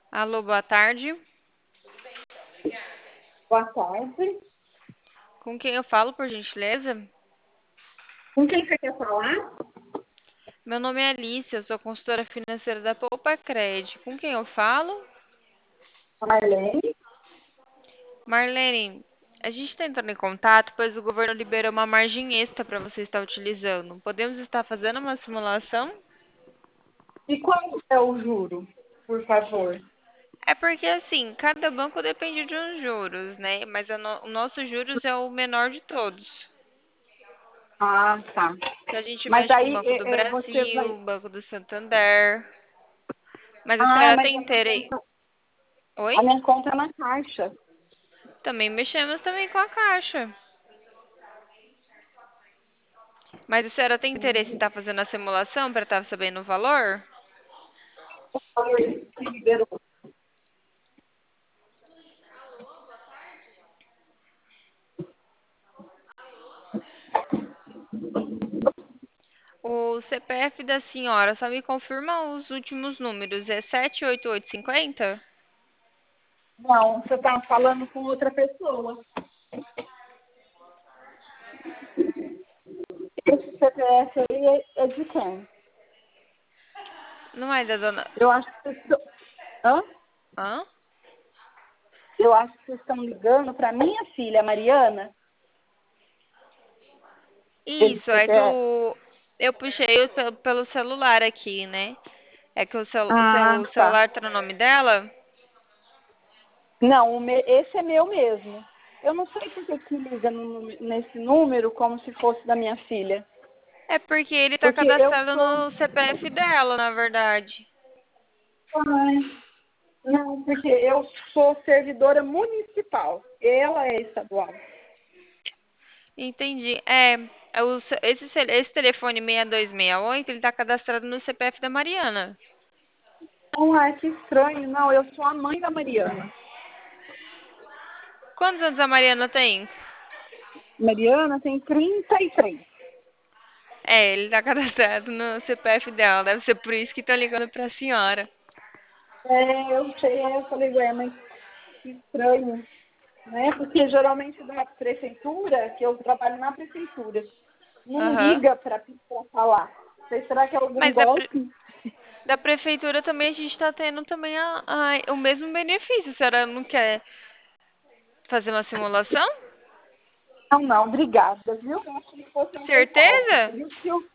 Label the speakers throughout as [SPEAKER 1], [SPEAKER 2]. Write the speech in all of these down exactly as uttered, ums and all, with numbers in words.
[SPEAKER 1] Alô, boa tarde.
[SPEAKER 2] Boa tarde.
[SPEAKER 1] Com quem eu falo, por gentileza?
[SPEAKER 2] Com quem você quer falar?
[SPEAKER 1] Meu nome é Alice, eu sou consultora financeira da Poupa Cred. Com quem eu falo?
[SPEAKER 2] Marlene.
[SPEAKER 1] Marlene, a gente está entrando em contato, pois o governo liberou uma margem extra para você estar utilizando. Podemos estar fazendo uma simulação?
[SPEAKER 2] E qual é o juro, por favor?
[SPEAKER 1] É porque, assim, cada banco depende de uns juros, né? Mas a no- o nosso juros é o menor de todos.
[SPEAKER 2] Ah, tá.
[SPEAKER 1] Que a gente
[SPEAKER 2] Mas
[SPEAKER 1] mexe com o
[SPEAKER 2] aí
[SPEAKER 1] Banco do
[SPEAKER 2] é, é, você vai.
[SPEAKER 1] Brasil, Banco do Santander. Mas a
[SPEAKER 2] Ah,
[SPEAKER 1] senhora
[SPEAKER 2] mas
[SPEAKER 1] tem
[SPEAKER 2] a minha
[SPEAKER 1] interesse?
[SPEAKER 2] conta,
[SPEAKER 1] Oi?
[SPEAKER 2] a minha conta é na Caixa.
[SPEAKER 1] Também mexemos também com a Caixa. Mas a senhora tem interesse em estar fazendo a simulação para estar sabendo o valor?
[SPEAKER 2] Liberou.
[SPEAKER 1] O C P F da senhora, só me confirma os últimos números. É sete oito oito cinco zero?
[SPEAKER 2] Não, você está falando com outra pessoa. Esse C P F aí é, é de quem?
[SPEAKER 1] Não é da dona.
[SPEAKER 2] Eu acho que vocês estão. Hã?
[SPEAKER 1] Hã?
[SPEAKER 2] Eu acho que vocês estão ligando para minha filha, Mariana, esse
[SPEAKER 1] Isso, é
[SPEAKER 2] C P F.
[SPEAKER 1] do. Eu puxei o pe- pelo celular aqui, né? É que o, cel... o
[SPEAKER 2] Ah,
[SPEAKER 1] seu
[SPEAKER 2] tá.
[SPEAKER 1] celular tá no nome dela?
[SPEAKER 2] Não, o me- esse é meu mesmo. Eu não sei por que que liga no- nesse número como se fosse da minha filha.
[SPEAKER 1] É porque ele tá
[SPEAKER 2] Porque eu
[SPEAKER 1] cadastrado
[SPEAKER 2] sou.
[SPEAKER 1] no C P F dela, na verdade.
[SPEAKER 2] Ai, não, porque eu sou servidora municipal. Ela é estadual.
[SPEAKER 1] Entendi. É, é o ce- esse, ce- esse telefone seis dois seis oito, ele tá cadastrado no C P F da Mariana.
[SPEAKER 2] Então, ai, que estranho. Não, eu sou a mãe da Mariana.
[SPEAKER 1] Quantos anos a Mariana tem?
[SPEAKER 2] Mariana tem trinta e três.
[SPEAKER 1] É, ele tá cadastrado no C P F dela. Deve ser por isso que estão ligando pra senhora.
[SPEAKER 2] É, eu sei, eu falei, ué, mas que estranho, né? Porque geralmente da prefeitura, que eu trabalho na prefeitura, não
[SPEAKER 1] Aham.
[SPEAKER 2] liga para falar. Sei, será que é algum
[SPEAKER 1] Mas da, pre-
[SPEAKER 2] golpe?
[SPEAKER 1] da prefeitura também a gente tá tendo também a, a- o mesmo benefício. A senhora não quer fazer uma simulação?
[SPEAKER 2] Não, não, obrigada, viu? Eu achei que fosse algum golpe.
[SPEAKER 1] Certeza?
[SPEAKER 2] Por isso que eu.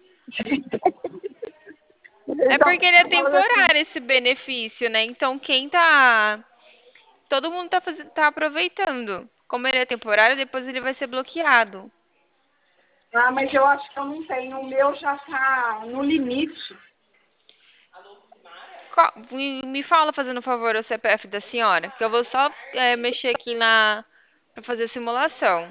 [SPEAKER 1] É
[SPEAKER 2] Eu já
[SPEAKER 1] porque ele é
[SPEAKER 2] falando assim,
[SPEAKER 1] temporário esse benefício, né? Então quem tá. Todo mundo tá, fazendo, tá aproveitando. Como ele é temporário, depois ele vai ser bloqueado.
[SPEAKER 2] ah, mas eu acho que eu não tenho. O meu já está no limite.
[SPEAKER 1] Qual- me me fala, fazendo um favor, o C P F da senhora, que eu vou só é, mexer aqui na para fazer a simulação.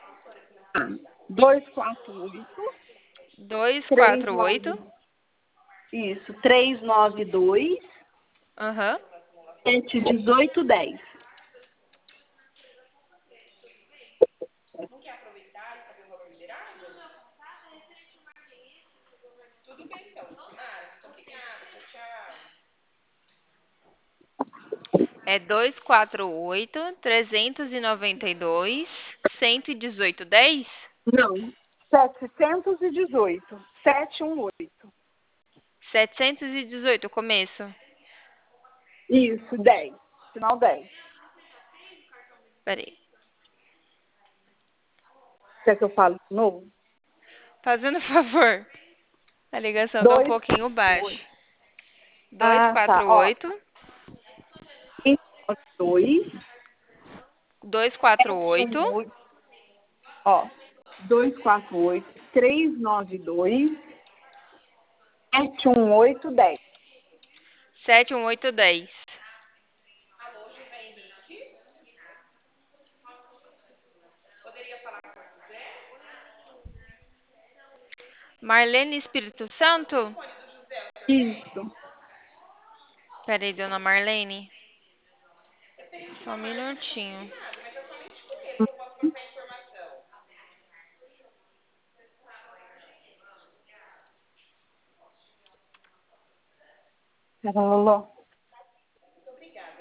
[SPEAKER 2] Dois quatro oito
[SPEAKER 1] Dois
[SPEAKER 2] três
[SPEAKER 1] quatro
[SPEAKER 2] nove.
[SPEAKER 1] oito.
[SPEAKER 2] Isso, três nove dois
[SPEAKER 1] Aham.
[SPEAKER 2] sete dezoito dez.
[SPEAKER 1] É dois quatro oito, trezentos e noventa e dois, cento e dezoito, dez.
[SPEAKER 2] Não, setecentos e dezoito. Sete um oito.
[SPEAKER 1] Setecentos e dezoito, começo.
[SPEAKER 2] Isso, dez. Final dez.
[SPEAKER 1] Peraí.
[SPEAKER 2] Quer que eu fale de novo?
[SPEAKER 1] Fazendo favor. A ligação tá um
[SPEAKER 2] Dois
[SPEAKER 1] pouquinho baixa.
[SPEAKER 2] oito.
[SPEAKER 1] Dois
[SPEAKER 2] Ah, tá.
[SPEAKER 1] quatro
[SPEAKER 2] Ó,
[SPEAKER 1] oito,
[SPEAKER 2] dois
[SPEAKER 1] dois quatro
[SPEAKER 2] sete um
[SPEAKER 1] oito,
[SPEAKER 2] oito. Ó, dois quatro oito três nove dois sete um oito dez.
[SPEAKER 1] sete um oito, dez. Marlene Espírito Santo?
[SPEAKER 2] Isso.
[SPEAKER 1] Peraí, dona Marlene. Só um minutinho.
[SPEAKER 2] Pera, Loló.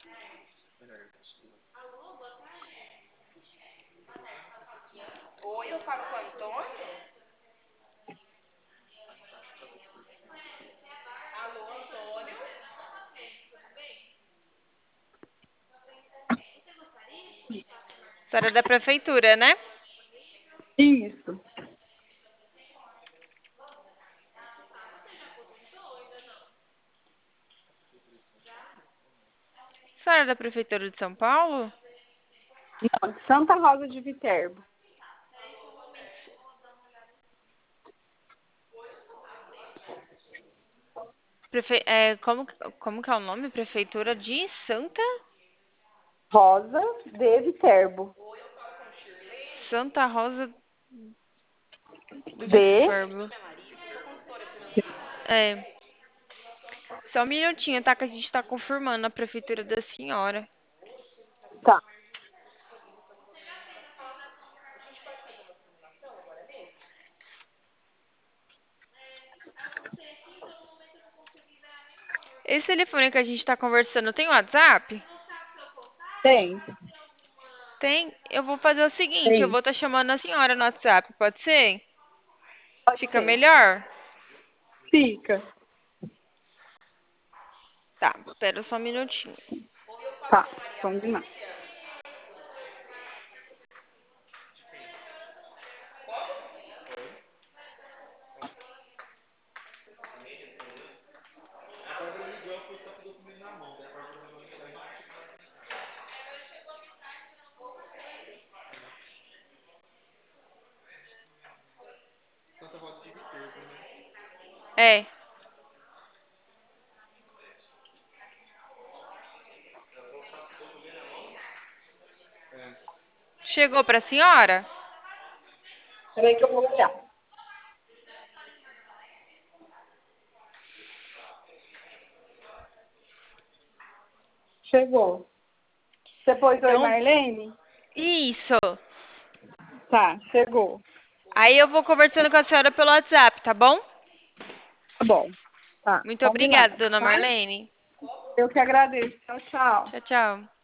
[SPEAKER 1] Oi, eu falo com o Antônio. Alô, Antônio. Senhora da prefeitura, né?
[SPEAKER 2] Isso.
[SPEAKER 1] Senhora da prefeitura de São Paulo?
[SPEAKER 2] Não, de Santa Rosa de Viterbo.
[SPEAKER 1] Prefe... É, como, como que é o nome? Prefeitura de Santa?
[SPEAKER 2] Rosa de Viterbo.
[SPEAKER 1] Santa Rosa do
[SPEAKER 2] De.
[SPEAKER 1] Viterbo. É. Só um minutinho, tá? Que a gente tá confirmando a prefeitura da senhora.
[SPEAKER 2] Tá.
[SPEAKER 1] Esse telefone que a gente tá conversando tem WhatsApp?
[SPEAKER 2] Tem.
[SPEAKER 1] Tem. Eu vou fazer o seguinte, eu
[SPEAKER 2] Tem.
[SPEAKER 1] vou estar chamando a senhora no WhatsApp, pode ser?
[SPEAKER 2] Pode
[SPEAKER 1] Fica
[SPEAKER 2] ser.
[SPEAKER 1] melhor?
[SPEAKER 2] Fica.
[SPEAKER 1] Tá, espera só um minutinho.
[SPEAKER 2] Tá. Combinado.
[SPEAKER 1] É. Chegou pra senhora?
[SPEAKER 2] Peraí que eu vou olhar. Chegou. Você pôs oi,
[SPEAKER 1] Então,
[SPEAKER 2] Marlene?
[SPEAKER 1] isso.
[SPEAKER 2] Tá, chegou.
[SPEAKER 1] Aí eu vou conversando com a senhora pelo WhatsApp, tá bom?
[SPEAKER 2] Tá bom. Tá,
[SPEAKER 1] Muito obrigada,
[SPEAKER 2] combinado,
[SPEAKER 1] dona
[SPEAKER 2] tá?
[SPEAKER 1] Marlene.
[SPEAKER 2] Eu que agradeço. Tchau, tchau.
[SPEAKER 1] Tchau, tchau.